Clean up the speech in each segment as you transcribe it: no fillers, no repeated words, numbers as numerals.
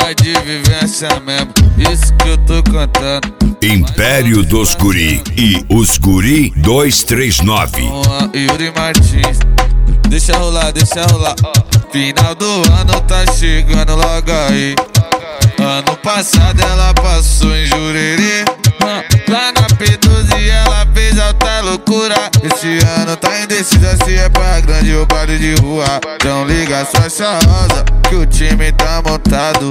é de vivência mesmo, isso que eu tô cantando. Império dos Guri e os Guri 239. Yuri Martins, deixa rolar, final do ano tá chegando logo aí. Ano passado ela passou em Jurerê, lá na P12 ela fez alta loucura. Esse ano tá indecisa se é pra grande ou baile de rua. Então liga sua charrosa que o time tá montado.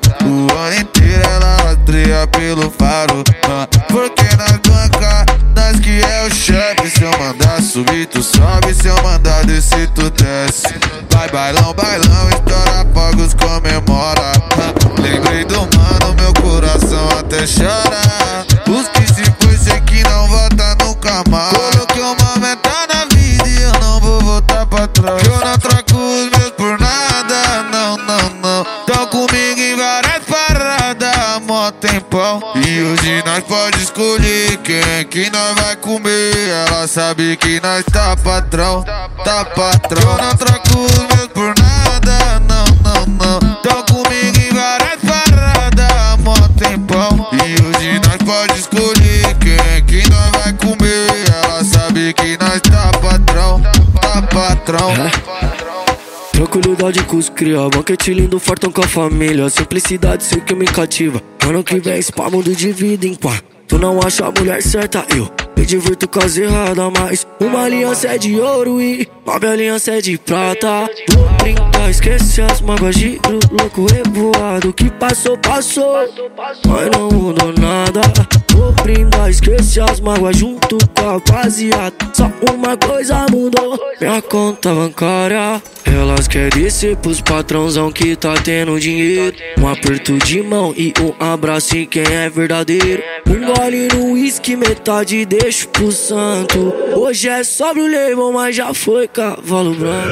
O ano inteiro ela rastreia pelo faro, porque nas bancas nós que é o chefe. Se eu mandar subir tu sobe, se eu mandar descer tu desce. Vai bailão, bailão, estoura fogos, comemora. Lembrei do mano, meu coração até chora. Os que se foi, sei que não volta nunca mais. Coloquei uma meta na vida e eu não vou voltar pra trás. Eu não troco os meus por nada, não, não, não. Tão comigo em várias paradas há mó tempão. E hoje nós pode escolher quem é que nós vai comer. Ela sabe que nós tá patrão, tá patrão. Eu não troco os meus por nada, não, não, não. Tão comigo em várias paradas há mó tempão. E hoje nós pode escolher quem é que nós vai comer. Ela sabe que nós tá patrão, tá patrão. Tranquilidade com os cria, banquete lindo, fartão com a família. Simplicidade sei que me cativa. Ano que vem spa, mundo de vida em pá. Tu não acha a mulher certa, eu me divirto com as erradas. Mas uma aliança é de ouro e 9 aliança é de prata. Vou brincar, esquece as mágoas, giro louco revoado. Que passou, passou, mas não mudou nada. Vou brindar, esquece as mágoas junto com a rapaziada. Só uma coisa mudou, minha conta bancária. Elas querem descer pros patrãozão que tá tendo dinheiro. Um aperto de mão e um abraço em quem é verdadeiro. Um gole no uísque, metade deixo pro santo. Hoje é sobre o label, mas já foi cavalo branco.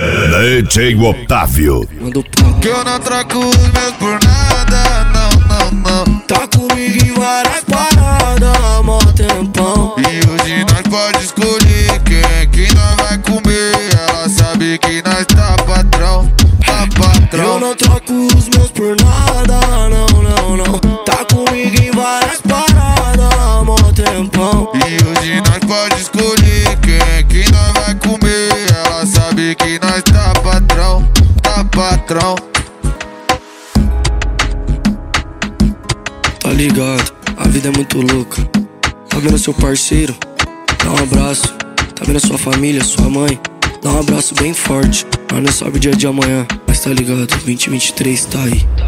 DJ Otávio. Manda o papo. Que eu não troco os meus por nada, não, não, não. Tá comigo em várias paradas há mó tempão. E hoje nós pode escolher quem é que nós vai comer. Ela sabe que nós tá patrão, tá patrão. Eu não troco os meus por nada, não, não, não. Tá comigo em várias paradas há mó tempão. E hoje nós pode escolher quem é que nós vai comer. Ela sabe que nós tá patrão, tá patrão. Tá ligado, a vida é muito louca. Tá vendo seu parceiro? Dá um abraço. Tá vendo sua família, sua mãe? Dá um abraço bem forte. Nós não sabe o dia de amanhã, mas tá ligado, 2023 tá aí.